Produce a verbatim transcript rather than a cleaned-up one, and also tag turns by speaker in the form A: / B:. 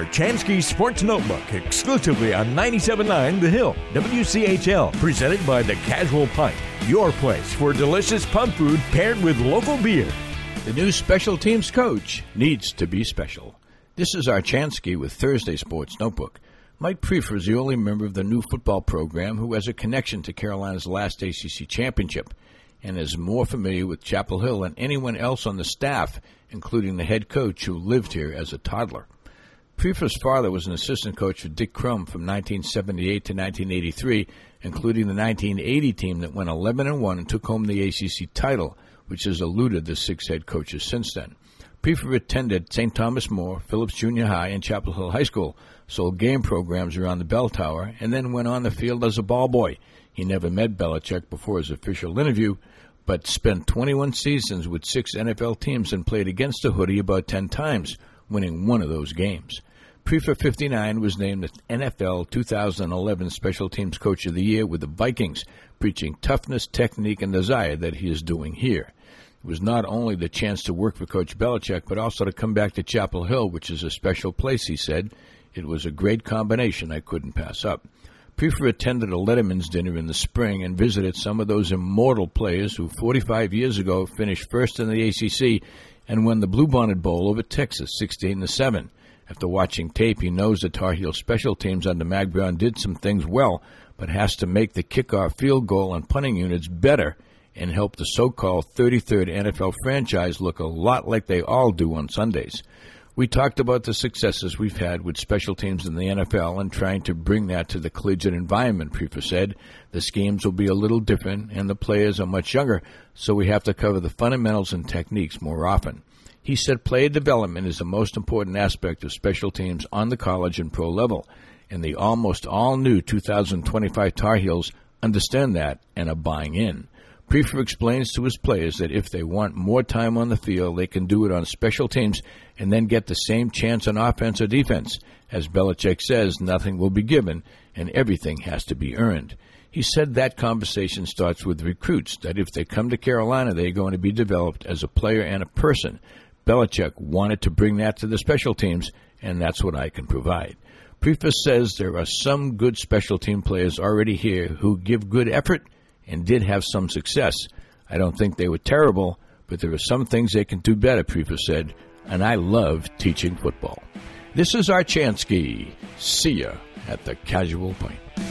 A: Chansky Sports Notebook exclusively on ninety-seven point nine The Hill, W C H L, presented by The Casual Pint, your place for delicious pub food paired with local beer.
B: The new special teams coach needs to be special. This is our Chansky with Thursday Sports Notebook. Mike Priefer is the only member of the new football program who has a connection to Carolina's last A C C championship and is more familiar with Chapel Hill than anyone else on the staff, including the head coach who lived here as a toddler. Priefer's father was an assistant coach for Dick Crum from nineteen seventy-eight to nineteen eighty-three, including the nineteen eighty team that went eleven and one and took home the A C C title, which has eluded the six head coaches since then. Priefer attended Saint Thomas More, Phillips Junior High, and Chapel Hill High School, sold game programs around the bell tower, and then went on the field as a ball boy. He never met Belichick before his official interview, but spent twenty-one seasons with six N F L teams and played against the Hoodie about ten times, winning one of those games. Priefer, fifty-nine, was named the N F L two thousand eleven Special Teams Coach of the Year with the Vikings, preaching toughness, technique, and desire that he is doing here. It was not only the chance to work for Coach Belichick, but also to come back to Chapel Hill, which is a special place, he said. It was a great combination I couldn't pass up. Priefer attended a Letterman's dinner in the spring and visited some of those immortal players who forty-five years ago finished first in the A C C and won the Bluebonnet Bowl over Texas sixteen to seven. After watching tape, he knows the Tar Heel special teams under Mag Brown did some things well, but has to make the kickoff, field goal, and punting units better and help the so-called thirty-third N F L franchise look a lot like they all do on Sundays. We talked about the successes we've had with special teams in the N F L and trying to bring that to the collegiate environment, Priefer said. The schemes will be a little different, and the players are much younger, so we have to cover the fundamentals and techniques more often. He said player development is the most important aspect of special teams on the college and pro level, and the almost all-new two thousand twenty-five Tar Heels understand that and are buying in. Priefer explains to his players that if they want more time on the field, they can do it on special teams and then get the same chance on offense or defense. As Belichick says, nothing will be given and everything has to be earned. He said that conversation starts with recruits, that if they come to Carolina, they're going to be developed as a player and a person. Belichick wanted to bring that to the special teams, and that's what I can provide. Priefer says there are some good special team players already here who give good effort and did have some success. I don't think they were terrible, but there are some things they can do better, Priefer said, and I love teaching football. This is our Chansky. See ya at the Casual Pint.